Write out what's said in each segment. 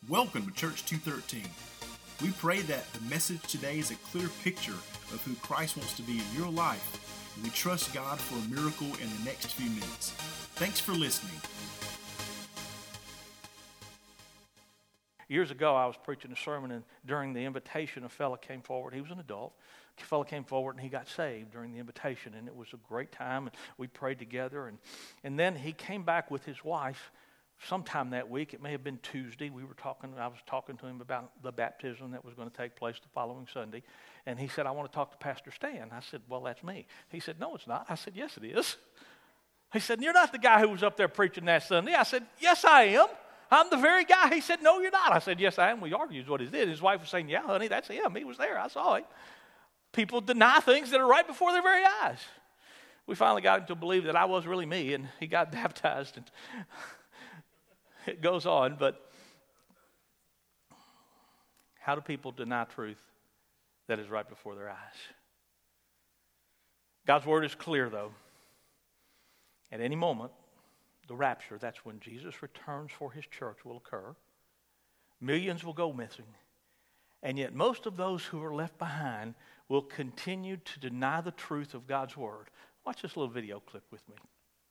Welcome to Church 213. We pray that the message today is a clear picture of who Christ wants to be in your life, and we trust God for a miracle in the next few minutes. Thanks for listening. Years ago, I was preaching a sermon, and during the invitation, a fella came forward. He was an adult. A fella came forward, and he got saved during the invitation, and it was a great time, and we prayed together. And then he came back with his wife sometime that week. It may have been Tuesday. I was talking to him about the baptism that was going to take place the following Sunday, and he said, "I want to talk to Pastor Stan." I said, "Well, that's me." He said, "No, it's not." I said, "Yes, it is." He said, "You're not the guy who was up there preaching that Sunday." I said, "Yes, I am. I'm the very guy." He said, "No, you're not." I said, "Yes, I am." We argued what he did. His wife was saying, "Yeah, honey, that's him. He was there. I saw him." People deny things that are right before their very eyes. We finally got him to believe that I was really me, and he got baptized, and it goes on. But how do people deny truth that is right before their eyes? God's word is clear, though. At any moment, the rapture, that's when Jesus returns for his church, will occur. Millions will go missing. And yet most of those who are left behind will continue to deny the truth of God's word. Watch this little video clip with me.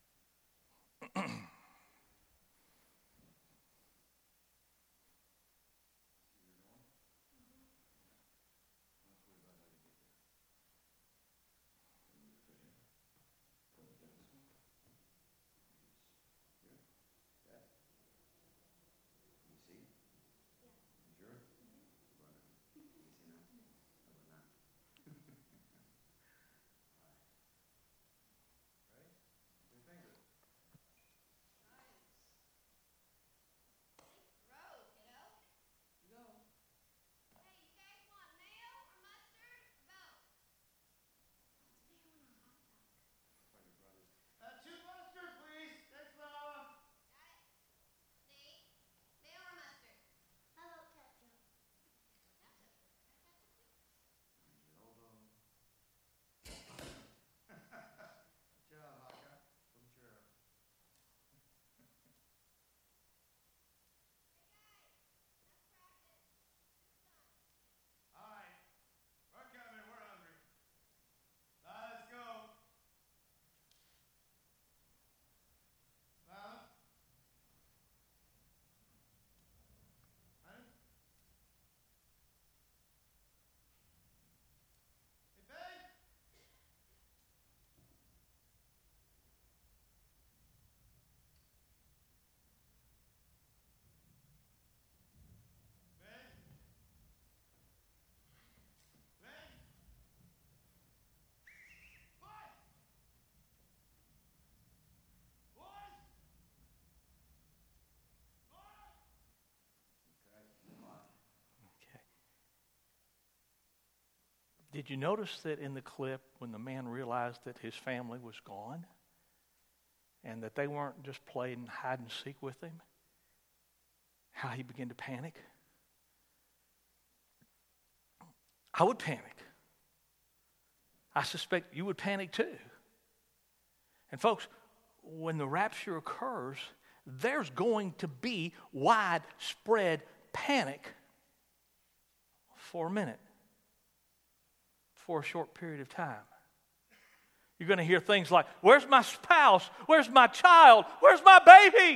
Did you notice that in the clip when the man realized that his family was gone and that they weren't just playing hide and seek with him, how he began to panic? I would panic. I suspect you would panic too. And folks, when the rapture occurs, there's going to be widespread panic for a minute. For a short period of time. You're going to hear things like, "Where's my spouse? Where's my child? Where's my baby?"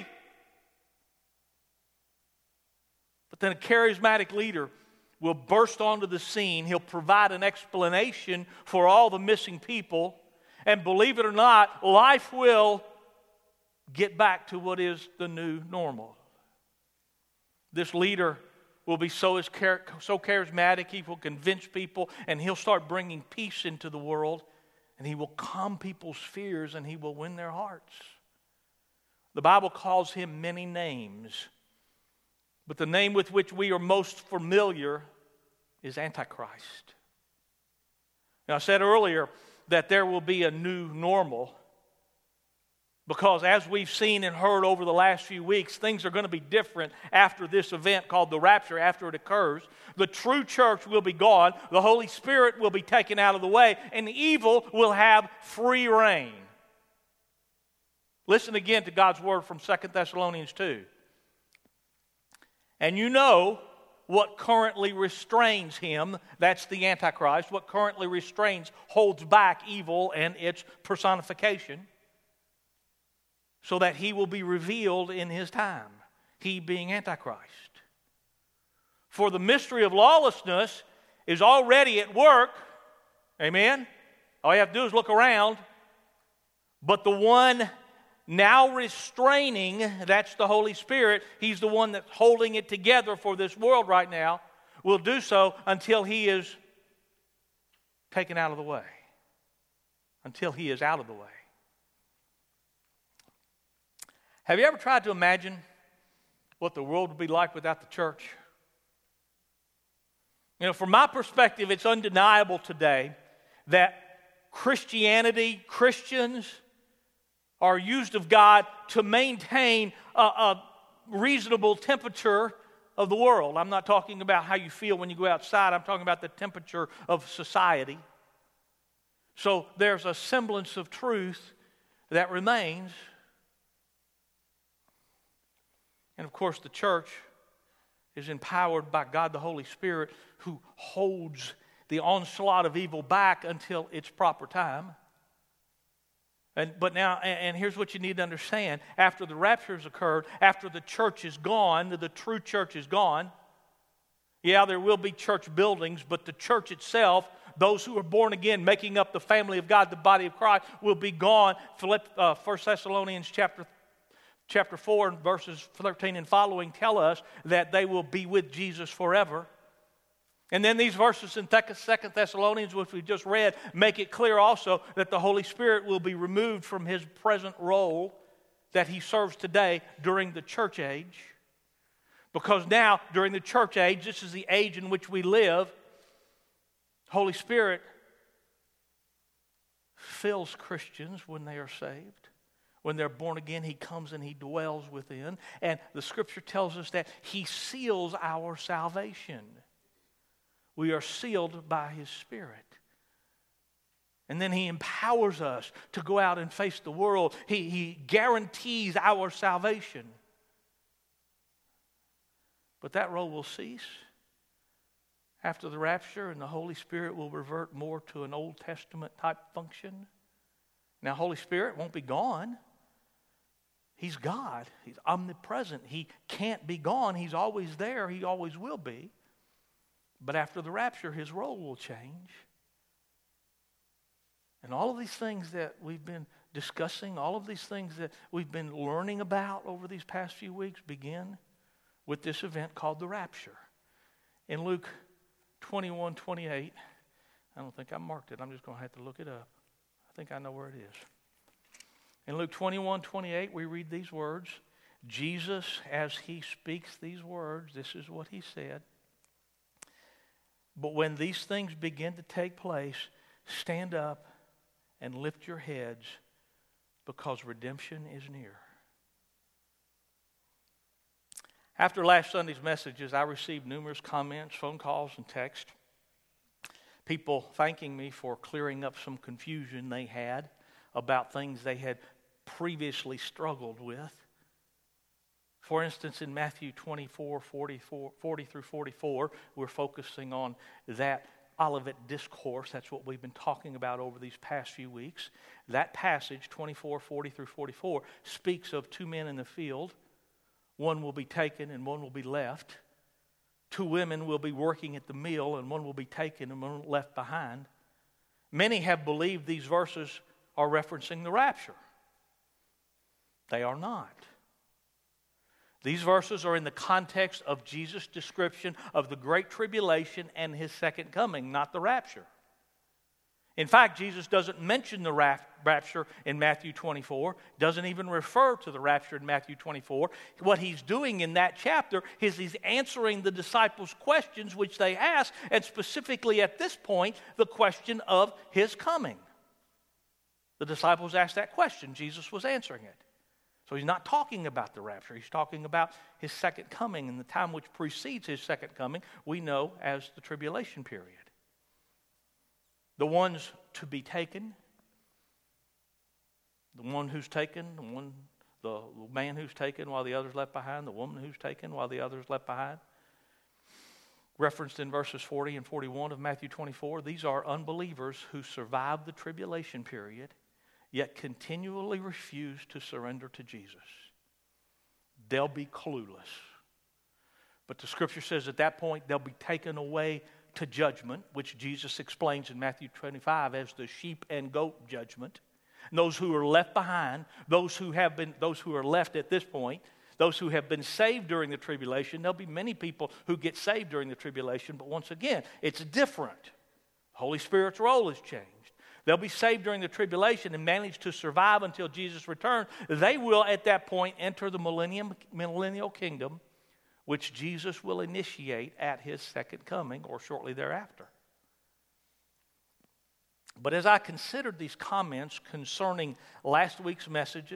But then a charismatic leader will burst onto the scene. He'll provide an explanation for all the missing people. And believe it or not, life will get back to what is the new normal. This leader will be so charismatic, he will convince people, and he'll start bringing peace into the world, and he will calm people's fears, and he will win their hearts. The Bible calls him many names, but the name with which we are most familiar is Antichrist. Now, I said earlier that there will be a new normal, because as we've seen and heard over the last few weeks, things are going to be different after this event called the rapture, after it occurs. The true church will be gone. The Holy Spirit will be taken out of the way. And evil will have free reign. Listen again to God's word from 2 Thessalonians 2. And you know what currently restrains him. That's the Antichrist. What currently restrains, holds back evil and its personification, so that he will be revealed in his time, he being Antichrist. For the mystery of lawlessness is already at work. Amen? All you have to do is look around. But the one now restraining, that's the Holy Spirit, he's the one that's holding it together for this world right now, will do so until he is taken out of the way. Until he is out of the way. Have you ever tried to imagine what the world would be like without the church? You know, from my perspective, it's undeniable today that Christianity, Christians, are used of God to maintain a reasonable temperature of the world. I'm not talking about how you feel when you go outside. I'm talking about the temperature of society. So there's a semblance of truth that remains. And of course, the church is empowered by God the Holy Spirit, who holds the onslaught of evil back until its proper time. But now, here's what you need to understand. After the rapture has occurred, after the church is gone, the true church is gone. Yeah, there will be church buildings, but the church itself, those who are born again, making up the family of God, the body of Christ, will be gone. 1 Thessalonians chapter 4, verses 13 and following tell us that they will be with Jesus forever. And then these verses in 2 Thessalonians, which we just read, make it clear also that the Holy Spirit will be removed from his present role that he serves today during the church age. Because now, during the church age, this is the age in which we live, Holy Spirit fills Christians when they are saved. When they're born again, he comes and he dwells within. And the Scripture tells us that he seals our salvation. We are sealed by his Spirit. And then he empowers us to go out and face the world. He guarantees our salvation. But that role will cease after the rapture, and the Holy Spirit will revert more to an Old Testament type function. Now, Holy Spirit won't be gone. He's God. He's omnipresent. He can't be gone. He's always there. He always will be. But after the rapture, his role will change. And all of these things that we've been discussing, all of these things that we've been learning about over these past few weeks begin with this event called the rapture. In Luke 21:28, I don't think I marked it. I'm just going to have to look it up. I think I know where it is. In Luke 21:28, we read these words. Jesus, as he speaks these words, this is what he said. But when these things begin to take place, stand up and lift your heads, because redemption is near. After last Sunday's messages, I received numerous comments, phone calls, and texts. People thanking me for clearing up some confusion they had about things they had previously struggled with. For instance, in Matthew 24, 40 through 44, we're focusing on that Olivet Discourse. That's what we've been talking about over these past few weeks. That passage, 24, 40 through 44, speaks of two men in the field. One will be taken and one will be left. Two women will be working at the mill, and one will be taken and one left behind. Many have believed these verses are referencing the rapture. They are not. These verses are in the context of Jesus' description of the Great Tribulation and his second coming, not the rapture. In fact, Jesus doesn't mention the rapture in Matthew 24, doesn't even refer to the rapture in Matthew 24. What he's doing in that chapter is he's answering the disciples' questions which they asked, and specifically at this point, the question of his coming. The disciples asked that question. Jesus was answering it. So he's not talking about the rapture. He's talking about his second coming, and the time which precedes his second coming we know as the tribulation period. The ones to be taken, the one who's taken, the man who's taken while the other's left behind, the woman who's taken while the other's left behind. Referenced in verses 40 and 41 of Matthew 24, these are unbelievers who survived the tribulation period, yet continually refuse to surrender to Jesus. They'll be clueless. But the Scripture says at that point they'll be taken away to judgment, which Jesus explains in Matthew 25 as the sheep and goat judgment. And those who are left behind, those who are left at this point, those who have been saved during the tribulation, there'll be many people who get saved during the tribulation, but once again, it's different. The Holy Spirit's role has changed. They'll be saved during the tribulation and manage to survive until Jesus returns. They will, at that point, enter the millennial kingdom, which Jesus will initiate at his second coming or shortly thereafter. But as I considered these comments concerning last week's message,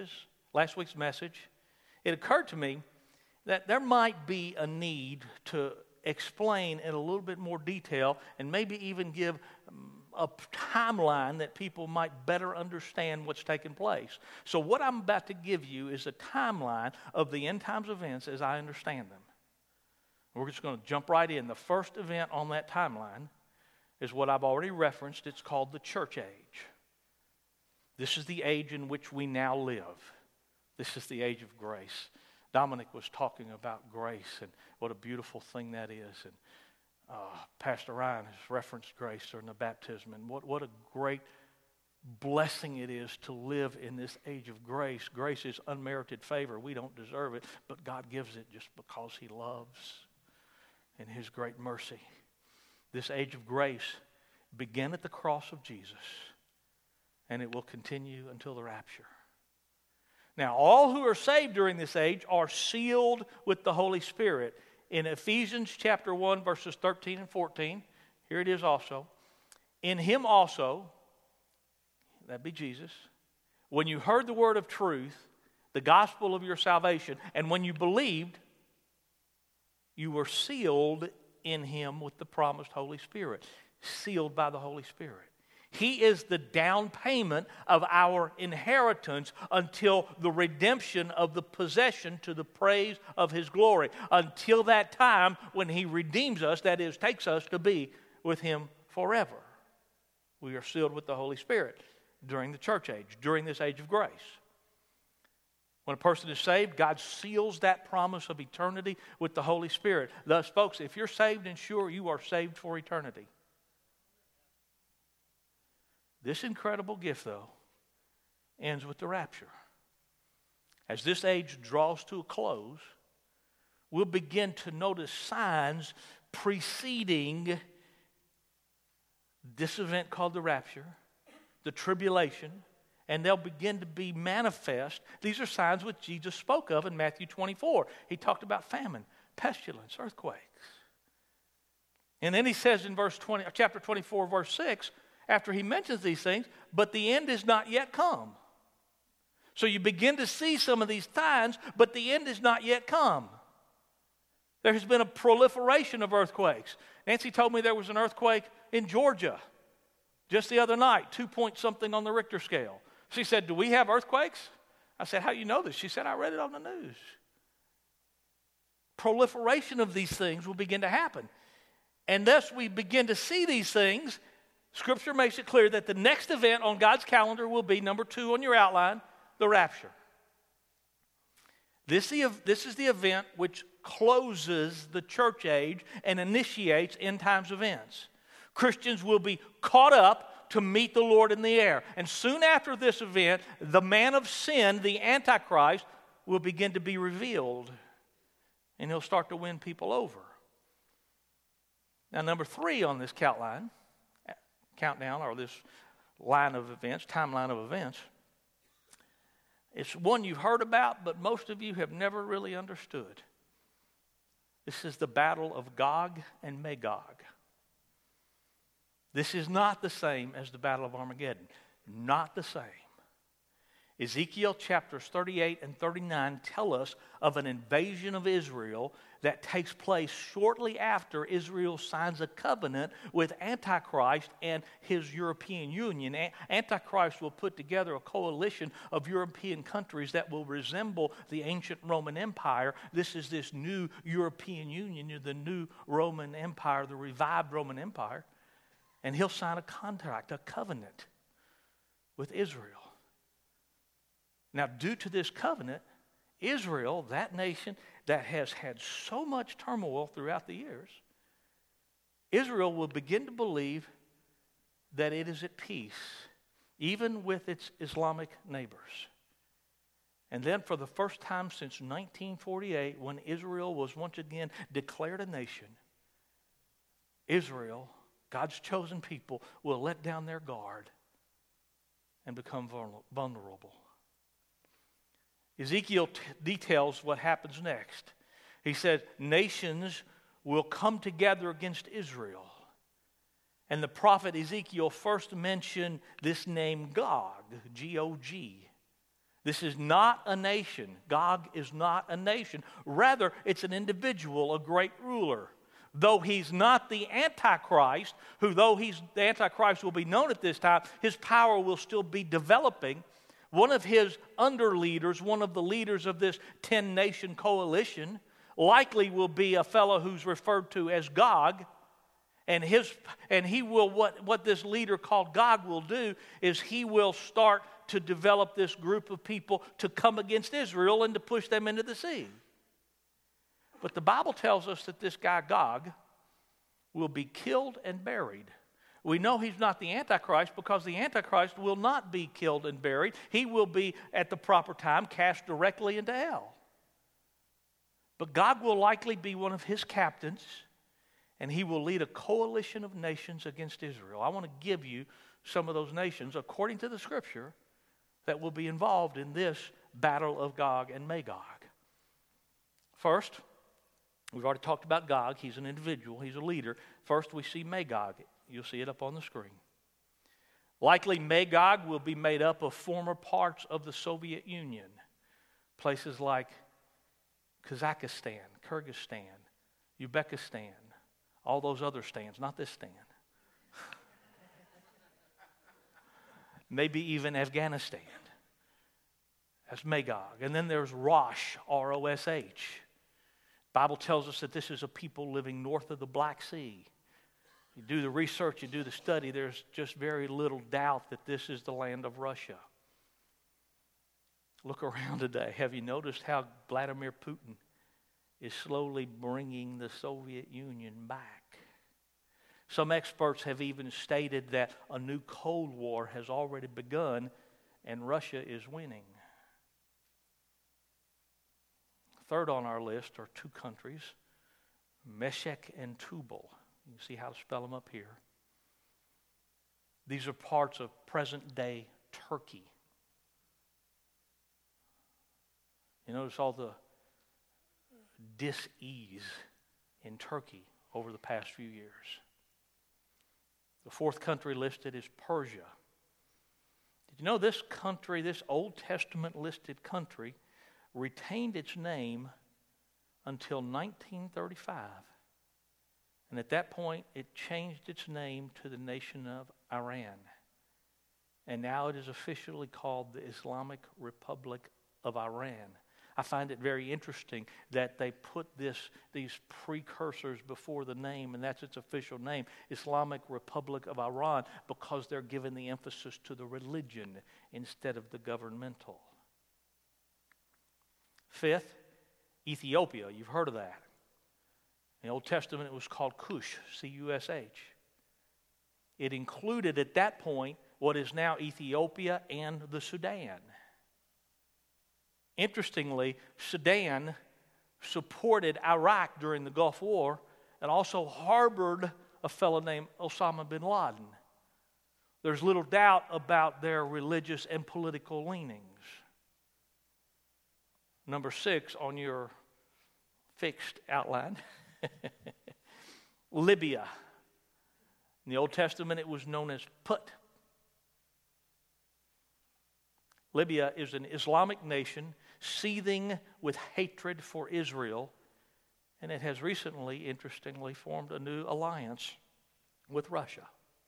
it occurred to me that there might be a need to explain in a little bit more detail and maybe even give a timeline that people might better understand what's taking place. So what I'm about to give you is a timeline of the end times events as I understand them. We're just going to jump right in. The first event on that timeline is what I've already referenced. It's called the church age. This is the age in which we now live. This is the age of grace. Dominic was talking about grace and what a beautiful thing that is. And Pastor Ryan has referenced grace during the baptism. And what a great blessing it is to live in this age of grace. Grace is unmerited favor. We don't deserve it, but God gives it just because he loves in his great mercy. This age of grace began at the cross of Jesus, and it will continue until the rapture. Now, all who are saved during this age are sealed with the Holy Spirit. In Ephesians chapter 1, verses 13 and 14, here it is also. In him also, that'd be Jesus, when you heard the word of truth, the gospel of your salvation, and when you believed, you were sealed in him with the promised Holy Spirit. Sealed by the Holy Spirit. He is the down payment of our inheritance until the redemption of the possession to the praise of his glory. Until that time when he redeems us, that is, takes us to be with him forever. We are sealed with the Holy Spirit during the church age, during this age of grace. When a person is saved, God seals that promise of eternity with the Holy Spirit. Thus, folks, if you're saved and sure, you are saved for eternity. This incredible gift, though, ends with the rapture. As this age draws to a close, we'll begin to notice signs preceding this event called the rapture, the tribulation, and they'll begin to be manifest. These are signs which Jesus spoke of in Matthew 24. He talked about famine, pestilence, earthquakes. And then he says in chapter 24, verse 6, after he mentions these things, but the end is not yet come. So you begin to see some of these signs, but the end is not yet come. There has been a proliferation of earthquakes. Nancy told me there was an earthquake in Georgia just the other night, 2-point-something on the Richter scale. She said, do we have earthquakes? I said, how do you know this? She said, I read it on the news. Proliferation of these things will begin to happen. And thus we begin to see these things. Scripture makes it clear that the next event on God's calendar will be, number 2 on your outline, the rapture. This is the event which closes the church age and initiates end times events. Christians will be caught up to meet the Lord in the air. And soon after this event, the man of sin, the Antichrist, will begin to be revealed. And he'll start to win people over. Now, number 3 on this countdown, or this line of events, timeline of events, it's one you've heard about, but most of you have never really understood. This is the battle of Gog and Magog. This is not the same as the battle of Armageddon. Not the same. Ezekiel chapters 38 and 39 tell us of an invasion of Israel that takes place shortly after Israel signs a covenant with Antichrist and his European Union. Antichrist will put together a coalition of European countries that will resemble the ancient Roman Empire. This is this new European Union, the new Roman Empire, the revived Roman Empire. And he'll sign a contract, a covenant with Israel. Now, due to this covenant, Israel, that nation that has had so much turmoil throughout the years, Israel will begin to believe that it is at peace, even with its Islamic neighbors. And then for the first time since 1948, when Israel was once again declared a nation, Israel, God's chosen people, will let down their guard and become vulnerable. Ezekiel details what happens next. He said, nations will come together against Israel. And the prophet Ezekiel first mentioned this name Gog, G-O-G. This is not a nation. Gog is not a nation. Rather, it's an individual, a great ruler. Though he's not the Antichrist, who though the Antichrist will be known at this time, his power will still be developing. One of his under-leaders, one of the leaders of this 10-nation coalition, likely will be a fellow who's referred to as Gog. And he will, what this leader called Gog will do is he will start to develop this group of people to come against Israel and to push them into the sea. But the Bible tells us that this guy Gog will be killed and buried. We know he's not the Antichrist because the Antichrist will not be killed and buried. He will be, at the proper time, cast directly into hell. But Gog will likely be one of his captains, and he will lead a coalition of nations against Israel. I want to give you some of those nations, according to the Scripture, that will be involved in this battle of Gog and Magog. First, we've already talked about Gog. He's an individual. He's a leader. First, we see Magog. You'll see it up on the screen. Likely, Magog will be made up of former parts of the Soviet Union. Places like Kazakhstan, Kyrgyzstan, Uzbekistan, all those other stands, not this stand. Maybe even Afghanistan. That's Magog. And then there's Rosh, R-O-S-H. The Bible tells us that this is a people living north of the Black Sea. You do the research, you do the study, there's just very little doubt that this is the land of Russia. Look around today. Have you noticed how Vladimir Putin is slowly bringing the Soviet Union back? Some experts have even stated that a new Cold War has already begun and Russia is winning. Third on our list are two countries, Meshech and Tubal. You can see how to spell them up here. These are parts of present-day Turkey. You notice all the dis-ease in Turkey over the past few years. The fourth country listed is Persia. Did you know this country, this Old Testament listed country, retained its name until 1935? And at that point, it changed its name to the nation of Iran. And now it is officially called the Islamic Republic of Iran. I find it very interesting that they put these precursors before the name, and that's its official name, Islamic Republic of Iran, because they're giving the emphasis to the religion instead of the governmental. Fifth, Ethiopia. You've heard of that. In the Old Testament, it was called Cush, C-U-S-H. It included at that point what is now Ethiopia and the Sudan. Interestingly, Sudan supported Iraq during the Gulf War and also harbored a fellow named Osama bin Laden. There's little doubt about their religious and political leanings. Number 6 on your fixed outline. Libya. In the Old Testament, it was known as Put. Libya is an Islamic nation seething with hatred for Israel, and it has recently, interestingly, formed a new alliance with Russia.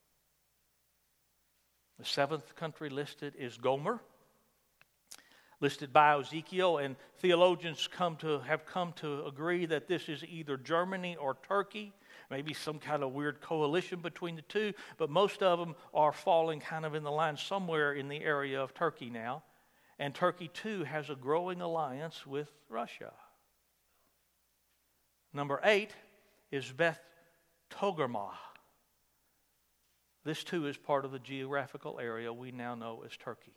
The seventh country listed is Gomer, listed by Ezekiel, and theologians have come to agree that this is either Germany or Turkey, maybe some kind of weird coalition between the two, but most of them are falling kind of in the line somewhere in the area of Turkey now. And Turkey, too, has a growing alliance with Russia. Number 8 is Beth Togarmah. This, too, is part of the geographical area we now know as Turkey.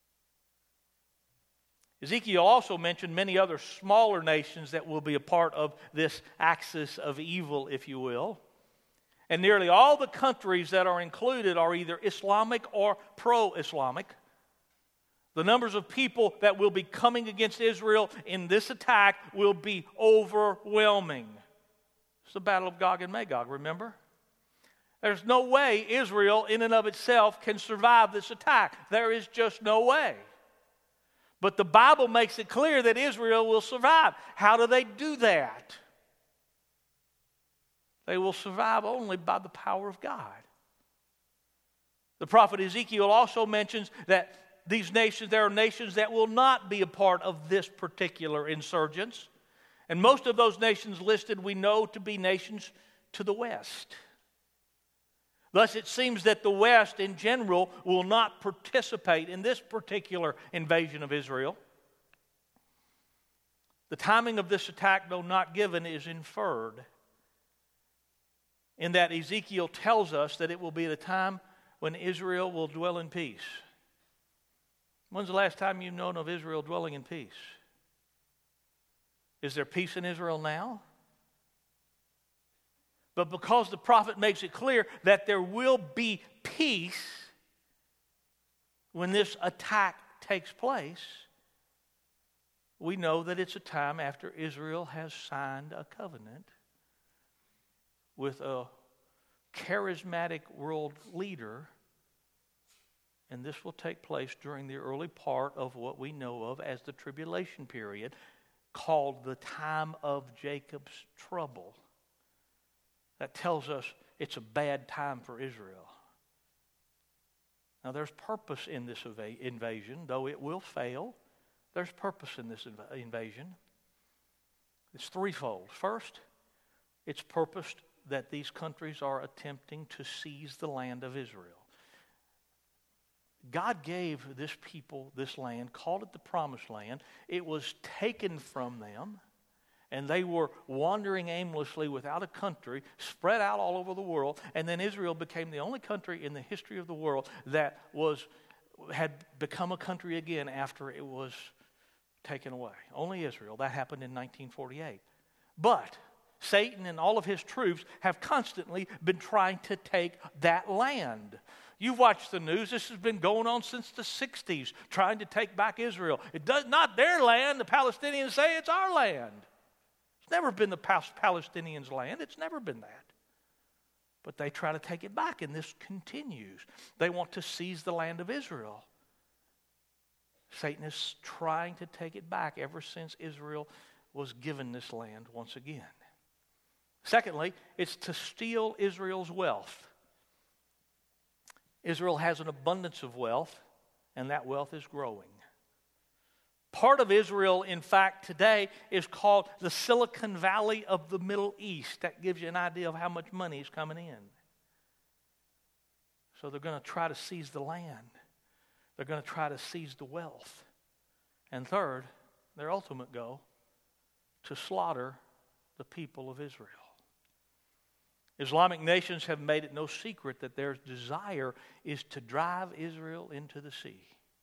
Ezekiel also mentioned many other smaller nations that will be a part of this axis of evil, if you will. And nearly all the countries that are included are either Islamic or pro-Islamic. The numbers of people that will be coming against Israel in this attack will be overwhelming. It's the battle of Gog and Magog, remember? There's no way Israel in and of itself can survive this attack. There is just no way. But the Bible makes it clear that Israel will survive. How do they do that? They will survive only by the power of God. The prophet Ezekiel also mentions that there are nations that will not be a part of this particular insurgence. And most of those nations listed we know to be nations to the west. Thus, it seems that the West in general will not participate in this particular invasion of Israel. The timing of this attack, though not given, is inferred, in that Ezekiel tells us that it will be the time when Israel will dwell in peace. When's the last time you've known of Israel dwelling in peace? Is there peace in Israel now? But because the prophet makes it clear that there will be peace when this attack takes place, we know that it's a time after Israel has signed a covenant with a charismatic world leader, and this will take place during the early part of what we know of as the tribulation period, called the time of Jacob's trouble. That tells us it's a bad time for Israel. Now, there's purpose in this invasion, though it will fail. There's purpose in this invasion. It's threefold. First, it's purposed that these countries are attempting to seize the land of Israel. God gave this people this land, called it the Promised Land. It was taken from them, and they were wandering aimlessly without a country, spread out all over the world. And then Israel became the only country in the history of the world that had become a country again after it was taken away. Only Israel. That happened in 1948. But Satan and all of his troops have constantly been trying to take that land. You've watched the news. This has been going on since the 60s, trying to take back Israel. It does not their land. The Palestinians say it's our land. It's never been the Palestinians' land. It's never been that. But they try to take it back, and this continues. They want to seize the land of Israel. Satan is trying to take it back ever since Israel was given this land once again. Secondly, it's to steal Israel's wealth. Israel has an abundance of wealth, and that wealth is growing. Part of Israel, in fact, today is called the Silicon Valley of the Middle East. That gives you an idea of how much money is coming in. So they're going to try to seize the land. They're going to try to seize the wealth. And third, their ultimate goal, to slaughter the people of Israel. Islamic nations have made it no secret that their desire is to drive Israel into the sea.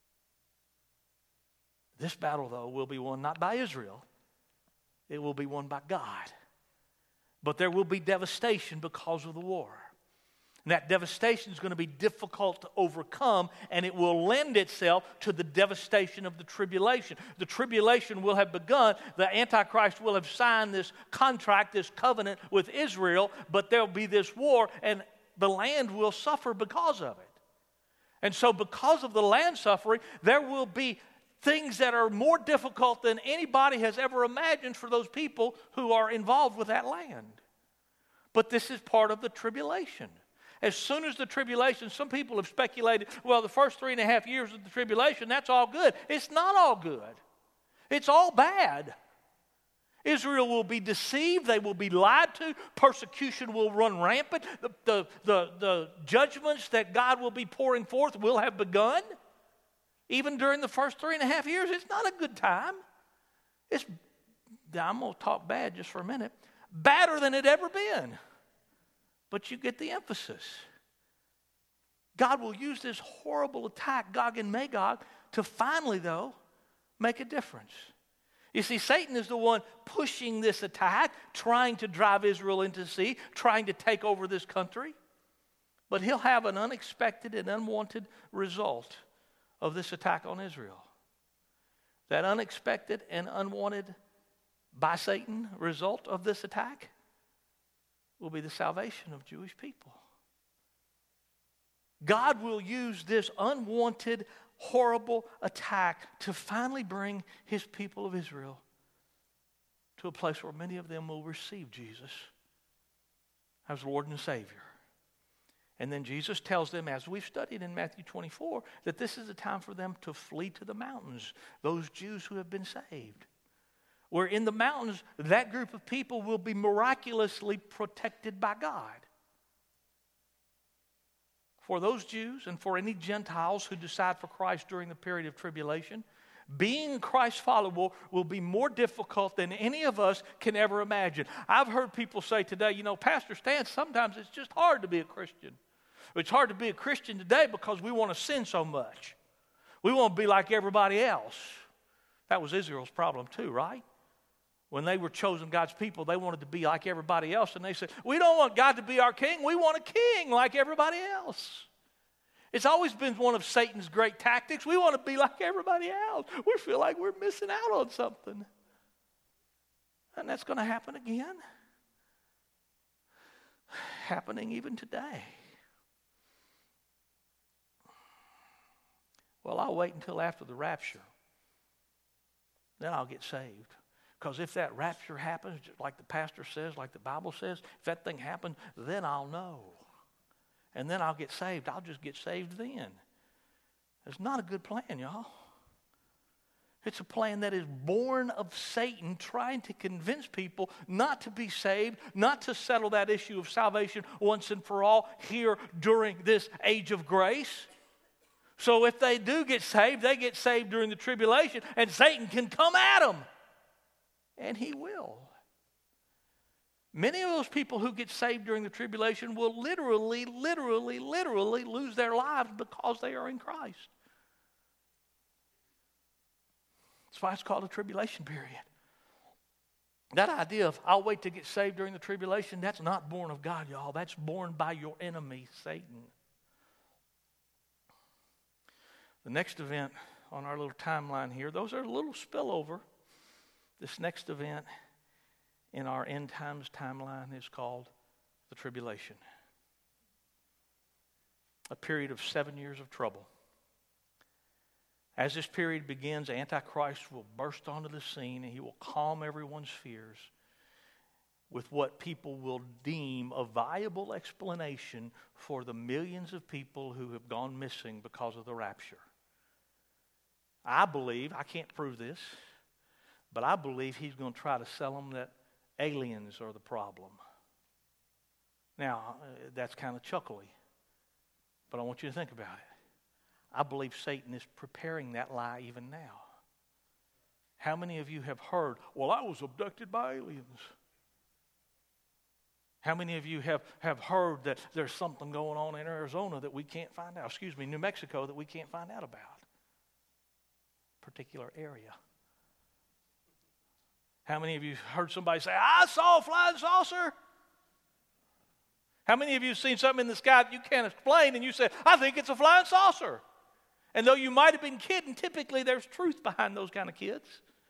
This battle, though, will be won not by Israel. It will be won by God. But there will be devastation because of the war. And that devastation is going to be difficult to overcome, and it will lend itself to the devastation of the tribulation. The tribulation will have begun. The Antichrist will have signed this contract, this covenant with Israel, but there will be this war, and the land will suffer because of it. And so because of the land suffering, there will be things that are more difficult than anybody has ever imagined for those people who are involved with that land. But this is part of the tribulation. As soon as the tribulation, some people have speculated, well, the first 3.5 years of the tribulation, that's all good. It's not all good. It's all bad. Israel will be deceived. They will be lied to. Persecution will run rampant. The judgments that God will be pouring forth will have begun. Even during the first 3.5 years, it's not a good time. I'm going to talk bad just for a minute. Badder than it ever been. But you get the emphasis. God will use this horrible attack, Gog and Magog, to finally, though, make a difference. You see, Satan is the one pushing this attack, trying to drive Israel into the sea, trying to take over this country. But he'll have an unexpected and unwanted result of this attack on Israel. That unexpected and unwanted by Satan result of this attack will be the salvation of Jewish people. God will use this unwanted, horrible attack to finally bring his people of Israel to a place where many of them will receive Jesus as Lord and Savior. And then Jesus tells them, as we've studied in Matthew 24, that this is a time for them to flee to the mountains, those Jews who have been saved. Where in the mountains, that group of people will be miraculously protected by God. For those Jews and for any Gentiles who decide for Christ during the period of tribulation, being Christ's follower will be more difficult than any of us can ever imagine. I've heard people say today, Pastor Stan, sometimes it's just hard to be a Christian. It's hard to be a Christian today because we want to sin so much. We want to be like everybody else. That was Israel's problem too, right? When they were chosen God's people, they wanted to be like everybody else. And they said, we don't want God to be our king. We want a king like everybody else. It's always been one of Satan's great tactics. We want to be like everybody else. We feel like we're missing out on something. And that's going to happen again. Happening even today. Well, I'll wait until after the rapture. Then I'll get saved. Because if that rapture happens, just like the pastor says, like the Bible says, if that thing happens, then I'll know. And then I'll get saved. I'll just get saved then. It's not a good plan, y'all. It's a plan that is born of Satan trying to convince people not to be saved, not to settle that issue of salvation once and for all here during this age of grace. So if they do get saved, they get saved during the tribulation, and Satan can come at them. And he will. Many of those people who get saved during the tribulation will literally lose their lives because they are in Christ. That's why it's called a tribulation period. That idea of, I'll wait to get saved during the tribulation, that's not born of God, y'all. That's born by your enemy, Satan. The next event on our little timeline here, those are a little spillover. This next event in our end times timeline is called the tribulation. A period of 7 years of trouble. As this period begins, Antichrist will burst onto the scene and he will calm everyone's fears with what people will deem a viable explanation for the millions of people who have gone missing because of the rapture. I believe, I can't prove this, but I believe he's going to try to sell them that aliens are the problem. Now, that's kind of chuckly, but I want you to think about it. I believe Satan is preparing that lie even now. How many of you have heard, well, I was abducted by aliens? How many of you have heard that there's something going on in Arizona that we can't find out? New Mexico that we can't find out about? Particular area. How many of you heard somebody say, I saw a flying saucer? How many of you have seen something in the sky that you can't explain and you say, I think it's a flying saucer? And though you might have been kidding, typically there's truth behind those kind of kids.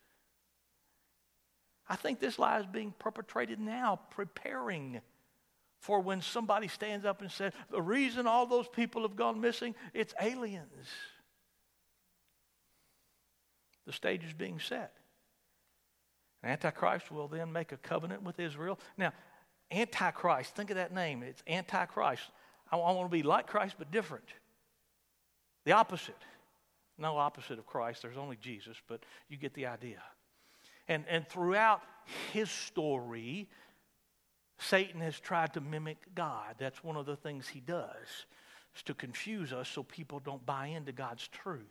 I think this lie is being perpetrated now, preparing for when somebody stands up and says, the reason all those people have gone missing, it's aliens. The stage is being set. Antichrist will then make a covenant with Israel. Now, Antichrist, think of that name. It's Antichrist. I want to be like Christ, but different. The opposite. No opposite of Christ. There's only Jesus, but you get the idea. And throughout his story, Satan has tried to mimic God. That's one of the things he does, is to confuse us so people don't buy into God's truth.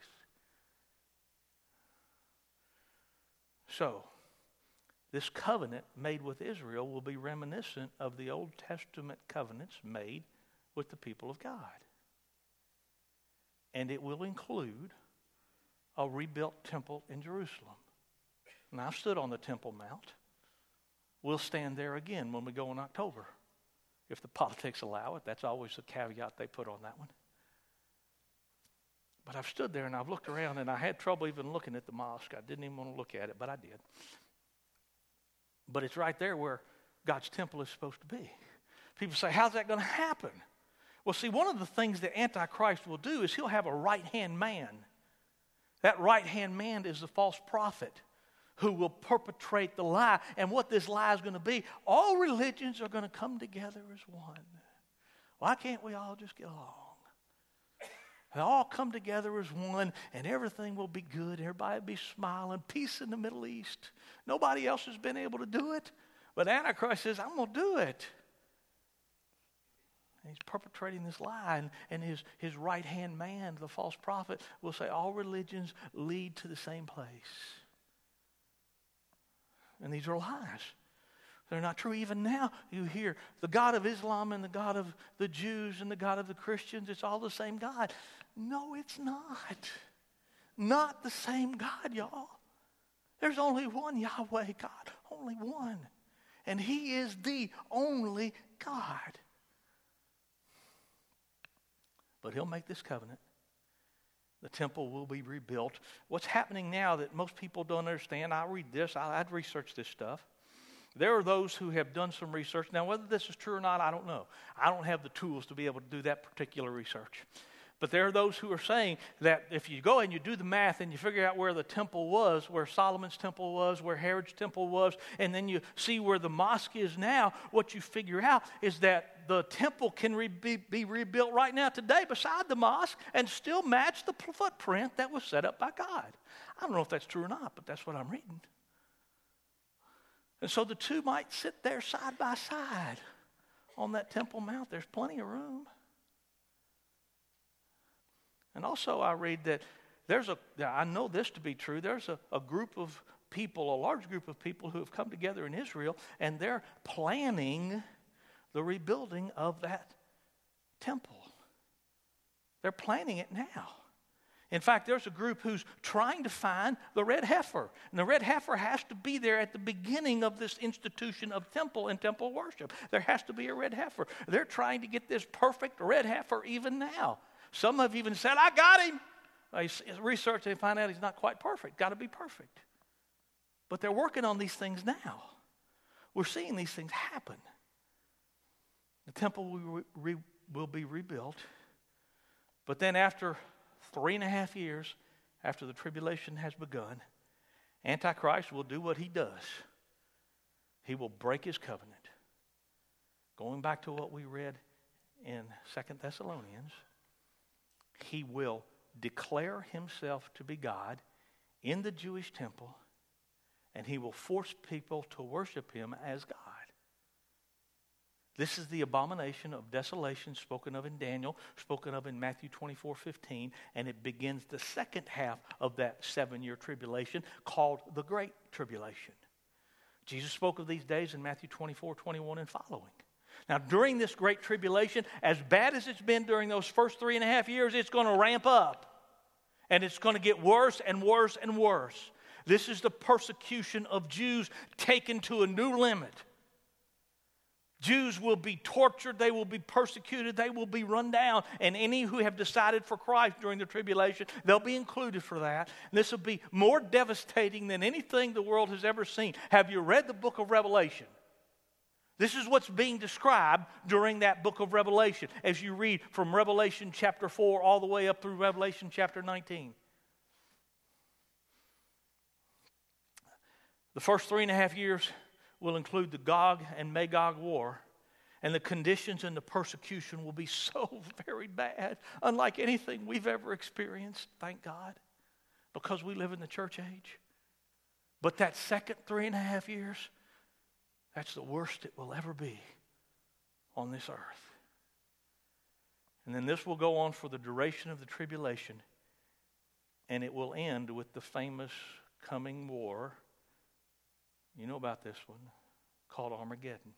So, this covenant made with Israel will be reminiscent of the Old Testament covenants made with the people of God. And it will include a rebuilt temple in Jerusalem. And I've stood on the Temple Mount. We'll stand there again when we go in October. If the politics allow it, that's always the caveat they put on that one. But I've stood there and I've looked around and I had trouble even looking at the mosque. I didn't even want to look at it, but I did. But it's right there where God's temple is supposed to be. People say, how's that going to happen? Well, see, one of the things that Antichrist will do is he'll have a right-hand man. That right-hand man is the false prophet who will perpetrate the lie. And what this lie is going to be, all religions are going to come together as one. Why can't we all just get along? They all come together as one, and everything will be good. Everybody will be smiling. Peace in the Middle East. Nobody else has been able to do it. But Antichrist says, I'm going to do it. And he's perpetrating this lie. And his right-hand man, the false prophet, will say all religions lead to the same place. And these are lies. They're not true. Even now, you hear the God of Islam and the God of the Jews and the God of the Christians, it's all the same God. No, it's not. Not the same God, y'all. There's only one Yahweh God. Only one. And he is the only God. But he'll make this covenant. The temple will be rebuilt. What's happening now that most people don't understand, I read this, I'd research this stuff. There are those who have done some research. Now, whether this is true or not, I don't know. I don't have the tools to be able to do that particular research. But there are those who are saying that if you go and you do the math and you figure out where the temple was, where Solomon's temple was, where Herod's temple was, and then you see where the mosque is now, what you figure out is that the temple can be rebuilt right now today beside the mosque and still match the footprint that was set up by God. I don't know if that's true or not, but that's what I'm reading. And so the two might sit there side by side on that Temple Mount. There's plenty of room. And also I read that I know this to be true, there's a group of people, a large group of people who have come together in Israel, and they're planning the rebuilding of that temple. They're planning it now. In fact, there's a group who's trying to find the red heifer. And the red heifer has to be there at the beginning of this institution of temple and temple worship. There has to be a red heifer. They're trying to get this perfect red heifer even now. Some have even said, I got him. They research, they find out he's not quite perfect. Got to be perfect. But they're working on these things now. We're seeing these things happen. The temple will be rebuilt. But then after 3.5 years, after the tribulation has begun, Antichrist will do what he does. He will break his covenant. Going back to what we read in 2 Thessalonians, he will declare himself to be God in the Jewish temple, and he will force people to worship him as God. This is the abomination of desolation spoken of in Daniel, spoken of in Matthew 24:15, and it begins the second half of that 7-year tribulation called the Great Tribulation. Jesus spoke of these days in Matthew 24:21 and following. Now, during this Great Tribulation, as bad as it's been during those first 3.5 years, it's going to ramp up. And it's going to get worse and worse and worse. This is the persecution of Jews taken to a new limit. Jews will be tortured, they will be persecuted, they will be run down. And any who have decided for Christ during the tribulation, they'll be included for that. And this will be more devastating than anything the world has ever seen. Have you read the book of Revelation? This is what's being described during that book of Revelation as you read from Revelation chapter 4 all the way up through Revelation chapter 19. The first 3.5 years will include the Gog and Magog war, and the conditions and the persecution will be so very bad, unlike anything we've ever experienced, thank God, because we live in the church age. But that second 3.5 years, that's the worst it will ever be on this earth. And then this will go on for the duration of the tribulation, and it will end with the famous coming war. You know about this one, called Armageddon.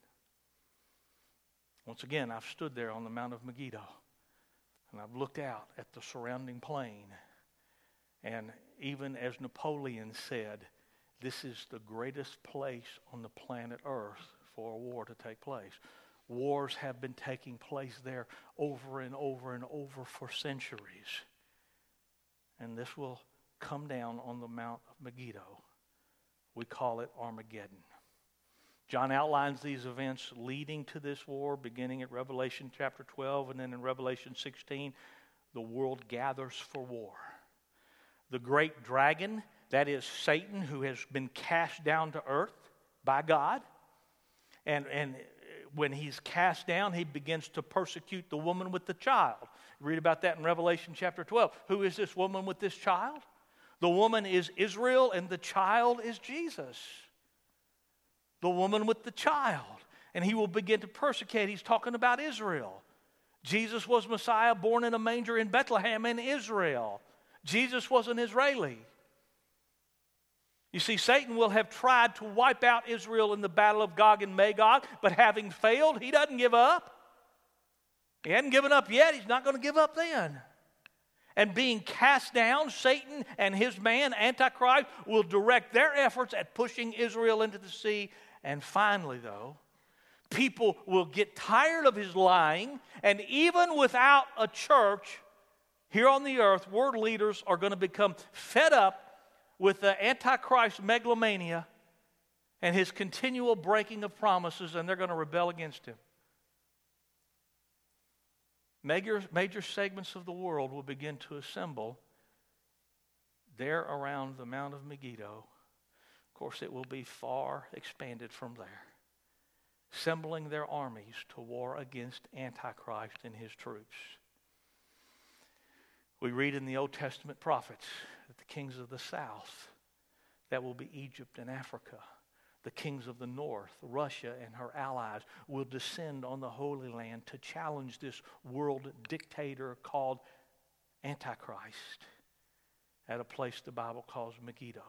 Once again, I've stood there on the Mount of Megiddo, and I've looked out at the surrounding plain. And even as Napoleon said, this is the greatest place on the planet Earth for a war to take place. Wars have been taking place there over and over and over for centuries. And this will come down on the Mount of Megiddo. We call it Armageddon. John outlines these events leading to this war, beginning at Revelation chapter 12, and then in Revelation 16, the world gathers for war. The great dragon, that is Satan, who has been cast down to earth by God. And when he's cast down, he begins to persecute the woman with the child. Read about that in Revelation chapter 12. Who is this woman with this child? The woman is Israel, and the child is Jesus. The woman with the child. And he will begin to persecute. He's talking about Israel. Jesus was Messiah, born in a manger in Bethlehem in Israel. Jesus was an Israeli. You see, Satan will have tried to wipe out Israel in the battle of Gog and Magog, but having failed, he doesn't give up. He hadn't given up yet. He's not going to give up then. And being cast down, Satan and his man, Antichrist, will direct their efforts at pushing Israel into the sea. And finally, though, people will get tired of his lying, and even without a church here on the earth, world leaders are going to become fed up with the Antichrist megalomania and his continual breaking of promises, and they're going to rebel against him. Major segments of the world will begin to assemble there around the Mount of Megiddo. Of course, it will be far expanded from there, assembling their armies to war against Antichrist and his troops. We read in the Old Testament prophets that the kings of the south, that will be Egypt and Africa, the kings of the north, Russia and her allies, will descend on the Holy Land to challenge this world dictator called Antichrist at a place the Bible calls Megiddo.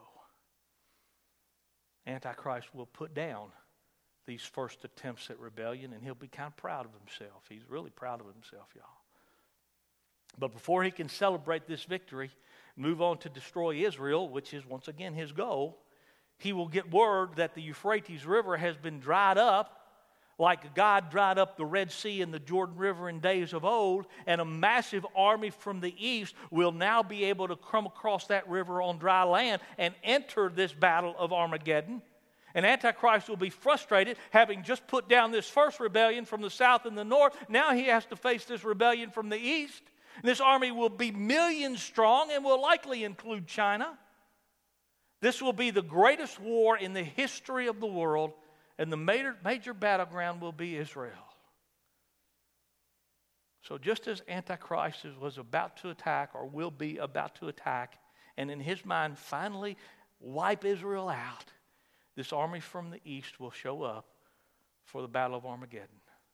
Antichrist will put down these first attempts at rebellion, and he'll be kind of proud of himself. He's really proud of himself, y'all. But before he can celebrate this victory, move on to destroy Israel, which is once again his goal, he will get word that the Euphrates River has been dried up, like God dried up the Red Sea and the Jordan River in days of old, and a massive army from the east will now be able to come across that river on dry land and enter this battle of Armageddon. And Antichrist will be frustrated, having just put down this first rebellion from the south and the north. Now he has to face this rebellion from the east. And this army will be millions strong and will likely include China. This will be the greatest war in the history of the world, and the major battleground will be Israel. So just as Antichrist was about to attack, or will be about to attack, and in his mind finally wipe Israel out, this army from the east will show up for the Battle of Armageddon.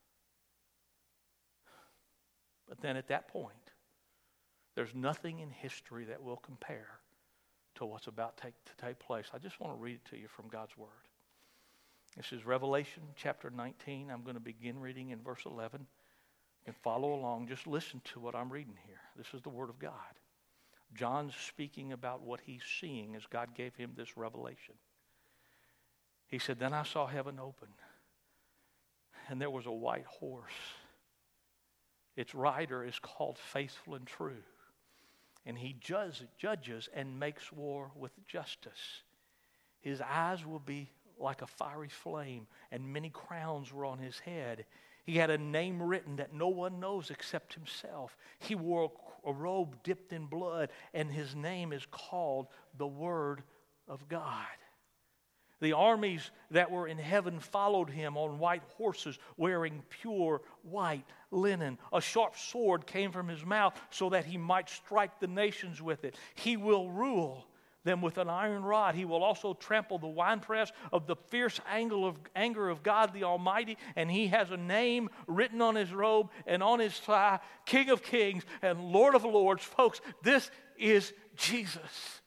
But then at that point, there's nothing in history that will compare to what's about to take place. I just want to read it to you from God's Word. This is Revelation chapter 19. I'm going to begin reading in verse 11. You can follow along. Just listen to what I'm reading here. This is the Word of God. John's speaking about what he's seeing as God gave him this revelation. He said, "Then I saw heaven open, and there was a white horse. Its rider is called Faithful and True, and he judges and makes war with justice. His eyes will be like a fiery flame, and many crowns were on his head. He had a name written that no one knows except himself. He wore a robe dipped in blood, and his name is called the Word of God. The armies that were in heaven followed him on white horses, wearing pure white linen. A sharp sword came from his mouth so that he might strike the nations with it. He will rule them with an iron rod. He will also trample the winepress of the fierce anger of God the Almighty. And he has a name written on his robe and on his thigh, King of Kings and Lord of Lords. Folks, this is Jesus.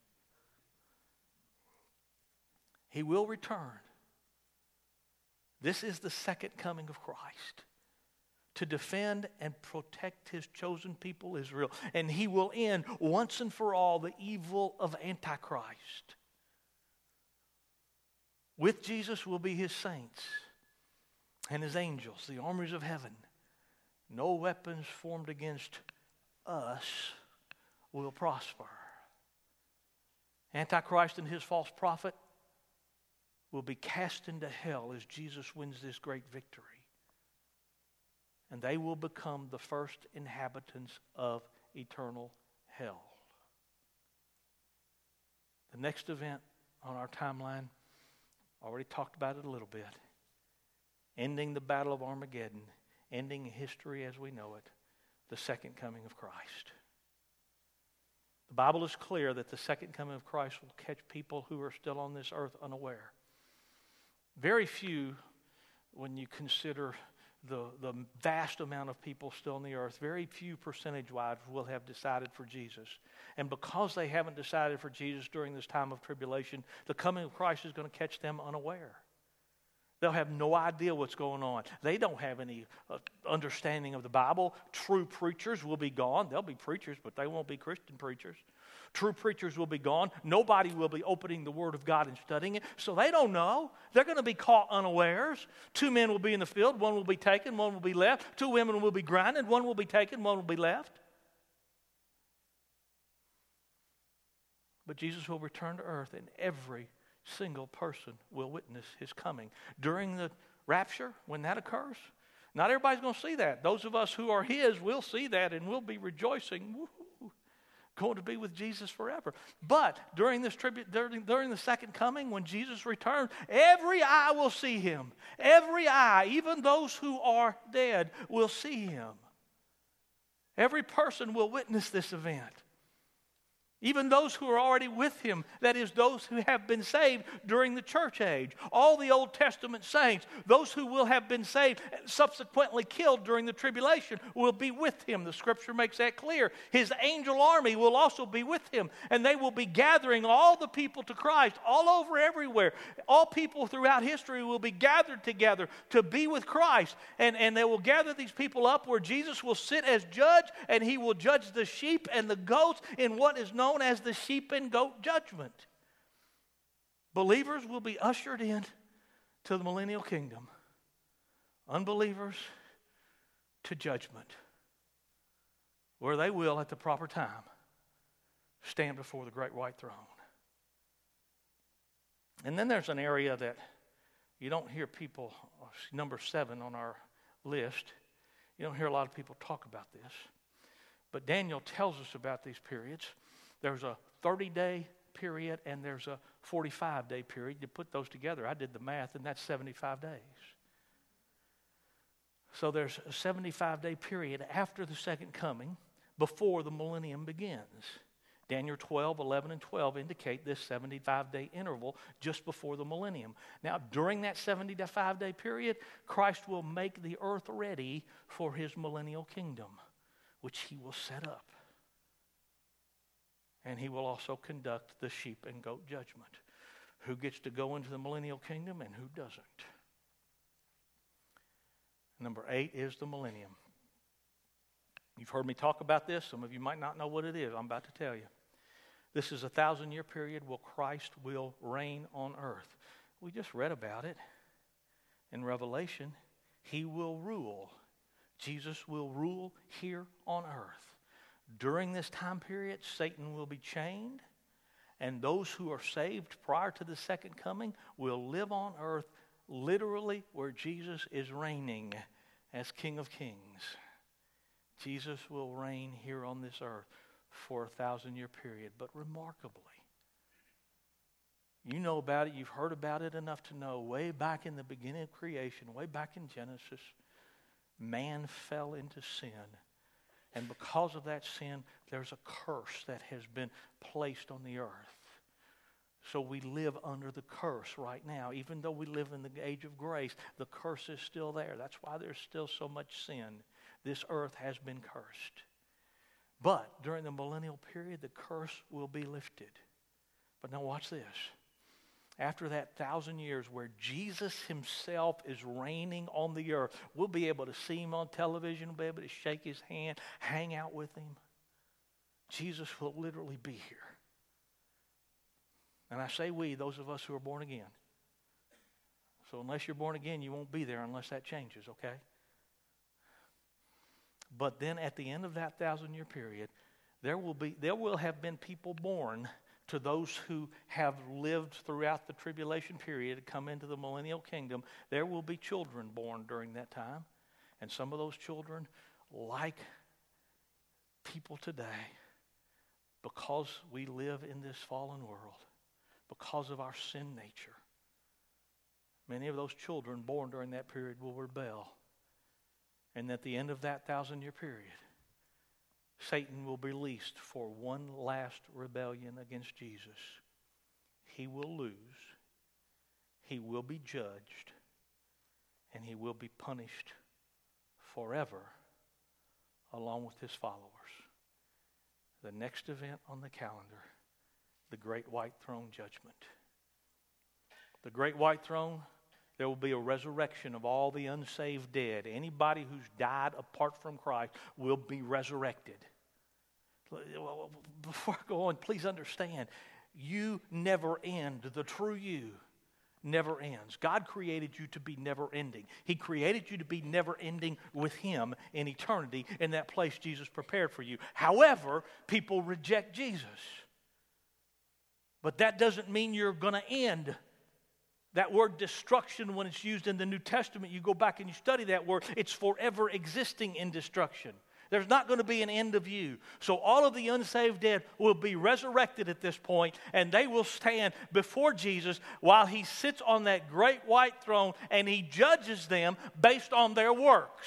He will return. This is the second coming of Christ, to defend and protect his chosen people, Israel. And he will end once and for all the evil of Antichrist. With Jesus will be his saints and his angels, the armies of heaven. No weapons formed against us will prosper. Antichrist and his false prophet will be cast into hell as Jesus wins this great victory. And they will become the first inhabitants of eternal hell. The next event on our timeline, already talked about it a little bit. Ending the battle of Armageddon, ending history as we know it, the second coming of Christ. The Bible is clear that the second coming of Christ will catch people who are still on this earth unaware. Very few, when you consider the vast amount of people still on the earth, very few percentage-wise will have decided for Jesus. And because they haven't decided for Jesus during this time of tribulation, the coming of Christ is going to catch them unaware. They'll have no idea what's going on. They don't have any understanding of the Bible. True preachers will be gone. They'll be preachers, but they won't be Christian preachers. True preachers will be gone. Nobody will be opening the Word of God and studying it. So they don't know. They're going to be caught unawares. 2 men will be in the field. One will be taken, one will be left. 2 women will be grinded. One will be taken, one will be left. But Jesus will return to earth, and every single person will witness his coming. During the rapture, when that occurs, not everybody's going to see that. Those of us who are his will see that, and we'll be rejoicing. Woo-hoo. Going to be with Jesus forever. But during this during the second coming, when Jesus returns, every eye will see him. Every eye, even those who are dead, will see him. Every person will witness this event. Even those who are already with him, that is, those who have been saved during the church age. All the Old Testament saints, those who will have been saved and subsequently killed during the tribulation, will be with him. The Scripture makes that clear. His angel army will also be with him, and they will be gathering all the people to Christ all over everywhere. All people throughout history will be gathered together to be with Christ, and they will gather these people up where Jesus will sit as judge, and he will judge the sheep and the goats in what is known as the sheep and goat judgment. Believers will be ushered in to the millennial kingdom. Unbelievers to judgment, where they will at the proper time stand before the great white throne. And then there's an area that you don't hear people, number 7 on our list. You don't hear a lot of people talk about this. But Daniel tells us about these periods. There's a 30-day period and there's a 45-day period. You put those together, I did the math, and that's 75 days. So there's a 75-day period after the second coming before the millennium begins. Daniel 12, 11, and 12 indicate this 75-day interval just before the millennium. Now, during that 75-day period, Christ will make the earth ready for his millennial kingdom, which he will set up. And he will also conduct the sheep and goat judgment. Who gets to go into the millennial kingdom and who doesn't? Number 8 is the millennium. You've heard me talk about this. Some of you might not know what it is. I'm about to tell you. This is a 1,000-year period where Christ will reign on earth. We just read about it in Revelation. He will rule. Jesus will rule here on earth. During this time period, Satan will be chained And those who are saved prior to the second coming will live on earth literally where Jesus is reigning as King of Kings. Jesus will reign here on this earth for a 1,000-year period. But remarkably, you know about it, you've heard about it enough to know, way back in the beginning of creation, way back in Genesis, man fell into sin. And because of that sin, there's a curse that has been placed on the earth. So we live under the curse right now. Even though we live in the age of grace, the curse is still there. That's why there's still so much sin. This earth has been cursed. But during the millennial period, the curse will be lifted. But now watch this. After that 1,000 years where Jesus himself is reigning on the earth, we'll be able to see him on television, we'll be able to shake his hand, hang out with him. Jesus will literally be here. And I say we, those of us who are born again. So unless you're born again, you won't be there unless that changes, okay? But then at the end of that 1,000-year period, there will have been people born to those who have lived throughout the tribulation period and come into the millennial kingdom. There will be children born during that time. And some of those children, like people today, because we live in this fallen world, because of our sin nature, many of those children born during that period will rebel. And at the end of that 1,000-year period, Satan will be released for one last rebellion against Jesus. He will lose. He will be judged. And he will be punished forever along with his followers. The next event on the calendar, the Great White Throne Judgment. The Great White Throne, there will be a resurrection of all the unsaved dead. Anybody who's died apart from Christ will be resurrected. Before I go on, please understand, you never end. The true you never ends. God created you to be never ending. He created you to be never ending with him in eternity in that place Jesus prepared for you. However, people reject Jesus. But that doesn't mean you're going to end. That word destruction, when it's used in the New Testament, you go back and you study that word, it's forever existing in destruction. There's not going to be an end of you. So all of the unsaved dead will be resurrected at this point, and they will stand before Jesus while he sits on that great white throne, and he judges them based on their works.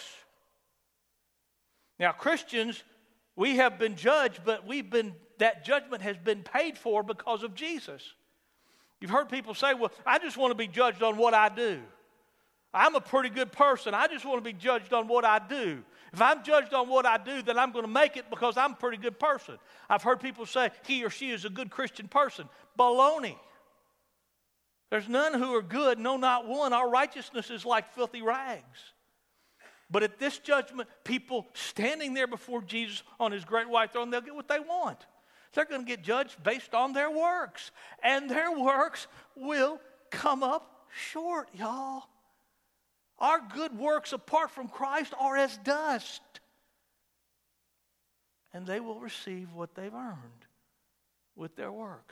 Now, Christians, we have been judged, but that judgment has been paid for because of Jesus. You've heard people say, well, I just want to be judged on what I do. I'm a pretty good person. I just want to be judged on what I do. If I'm judged on what I do, then I'm going to make it because I'm a pretty good person. I've heard people say he or she is a good Christian person. Baloney. There's none who are good, no, not one. Our righteousness is like filthy rags. But at this judgment, people standing there before Jesus on his great white throne, they'll get what they want. They're going to get judged based on their works. And their works will come up short, y'all. Our good works apart from Christ are as dust. And they will receive what they've earned with their works.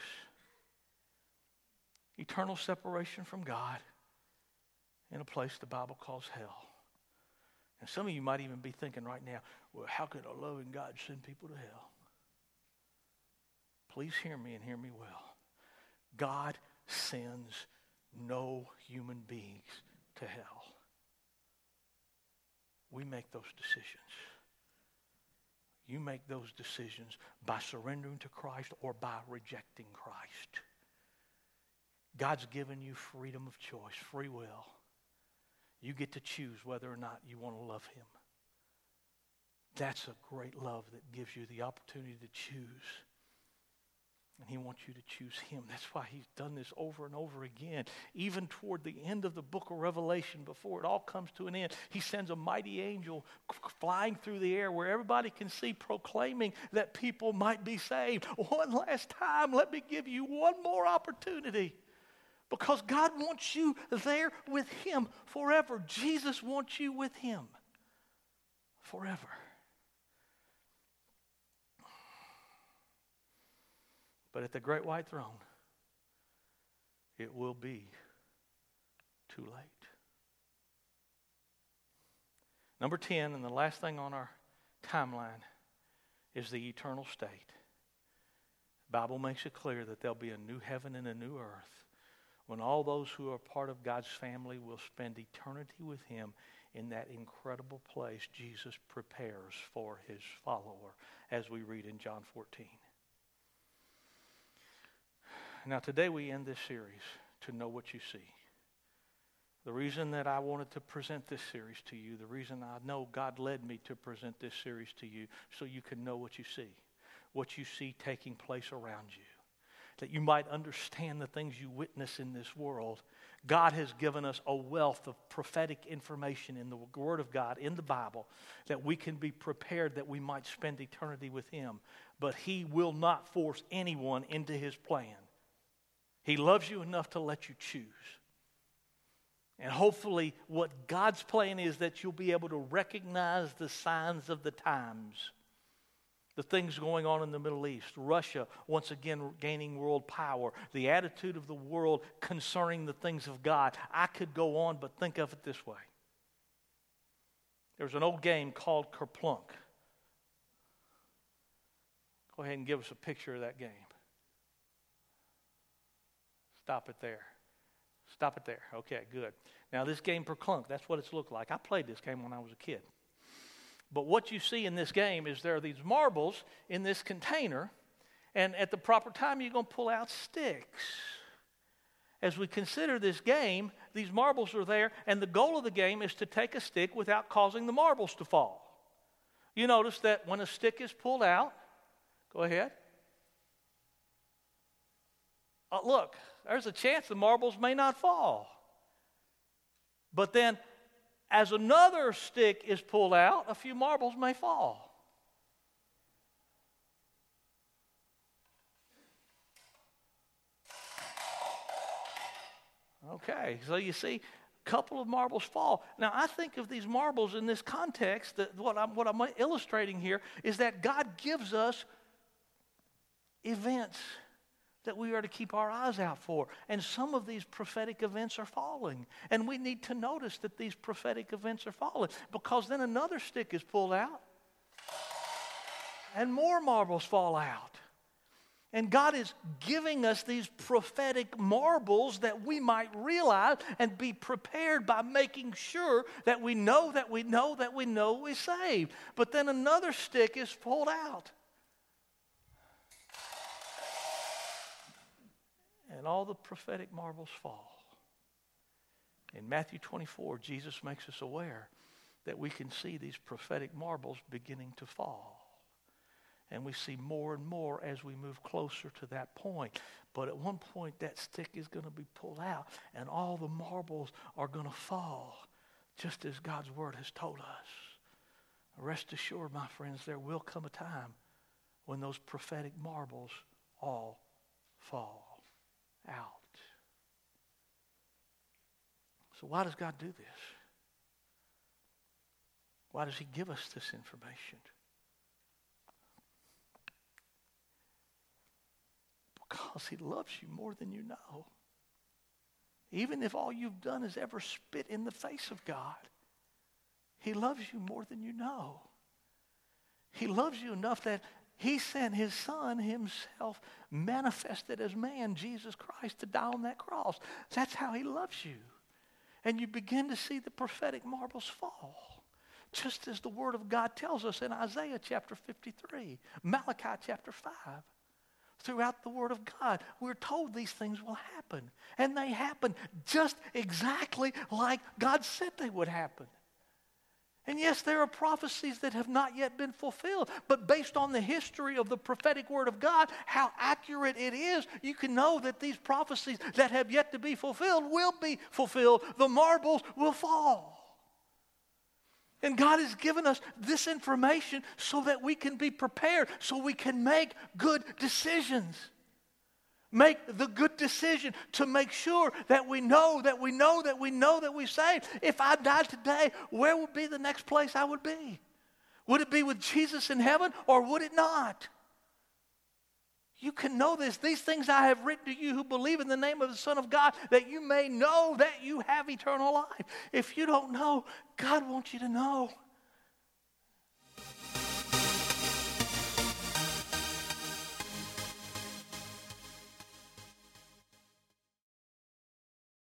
Eternal separation from God in a place the Bible calls hell. And some of you might even be thinking right now, well, how could a loving God send people to hell? Please hear me and hear me well. God sends no human beings to hell. We make those decisions. You make those decisions by surrendering to Christ or by rejecting Christ. God's given you freedom of choice, free will. You get to choose whether or not you want to love him. That's a great love that gives you the opportunity to choose. And he wants you to choose him. That's why he's done this over and over again. Even toward the end of the book of Revelation, before it all comes to an end, he sends a mighty angel flying through the air where everybody can see, proclaiming that people might be saved. One last time, let me give you one more opportunity. Because God wants you there with him forever. Jesus wants you with him forever. But at the great white throne, it will be too late. Number 10, and the last thing on our timeline, is the eternal state. The Bible makes it clear that there'll be a new heaven and a new earth when all those who are part of God's family will spend eternity with Him in that incredible place Jesus prepares for His follower, as we read in John 14. Now today we end this series, To Know What You See. The reason that I wanted to present this series to you, the reason I know God led me to present this series to you, so you can know what you see taking place around you, that you might understand the things you witness in this world. God has given us a wealth of prophetic information in the Word of God, in the Bible, that we can be prepared that we might spend eternity with Him. But He will not force anyone into His plan. He loves you enough to let you choose. And hopefully what God's plan is that you'll be able to recognize the signs of the times. The things going on in the Middle East, Russia once again gaining world power, the attitude of the world concerning the things of God. I could go on, but think of it this way. There's an old game called Kerplunk. Go ahead and give us a picture of that game. Stop it there. Stop it there. Okay, good. Now this game Kerplunk, that's what it's looked like. I played this game when I was a kid. But what you see in this game is there are these marbles in this container, and at the proper time you're going to pull out sticks. As we consider this game, these marbles are there, and the goal of the game is to take a stick without causing the marbles to fall. You notice that when a stick is pulled out, go ahead. Look, there's a chance the marbles may not fall. But then, as another stick is pulled out, a few marbles may fall. Okay, so you see, a couple of marbles fall. Now, I think of these marbles in this context, that what I'm illustrating here is that God gives us events that we are to keep our eyes out for. And some of these prophetic events are falling. And we need to notice that these prophetic events are falling, because then another stick is pulled out and more marbles fall out. And God is giving us these prophetic marbles that we might realize and be prepared by making sure that we know we're saved. But then another stick is pulled out. And all the prophetic marbles fall. In Matthew 24, Jesus makes us aware that we can see these prophetic marbles beginning to fall. And we see more and more as we move closer to that point. But at one point, that stick is going to be pulled out, and all the marbles are going to fall, just as God's Word has told us. Rest assured, my friends, there will come a time when those prophetic marbles all fall out. So why does God do this? Why does He give us this information? Because He loves you more than you know. Even if all you've done is ever spit in the face of God, He loves you more than you know. He loves you enough that He sent His Son Himself, manifested as man, Jesus Christ, to die on that cross. That's how He loves you. And you begin to see the prophetic marbles fall, just as the Word of God tells us in Isaiah chapter 53, Malachi chapter 5. Throughout the Word of God, we're told these things will happen. And they happen just exactly like God said they would happen. And yes, there are prophecies that have not yet been fulfilled. But based on the history of the prophetic Word of God, how accurate it is, you can know that these prophecies that have yet to be fulfilled will be fulfilled. The marbles will fall. And God has given us this information so that we can be prepared, so we can make good decisions. Make the good decision to make sure that we know that we're saved. If I died today, where would be the next place I would be? Would it be with Jesus in heaven, or would it not? You can know this. These things I have written to you who believe in the name of the Son of God, that you may know that you have eternal life. If you don't know, God wants you to know.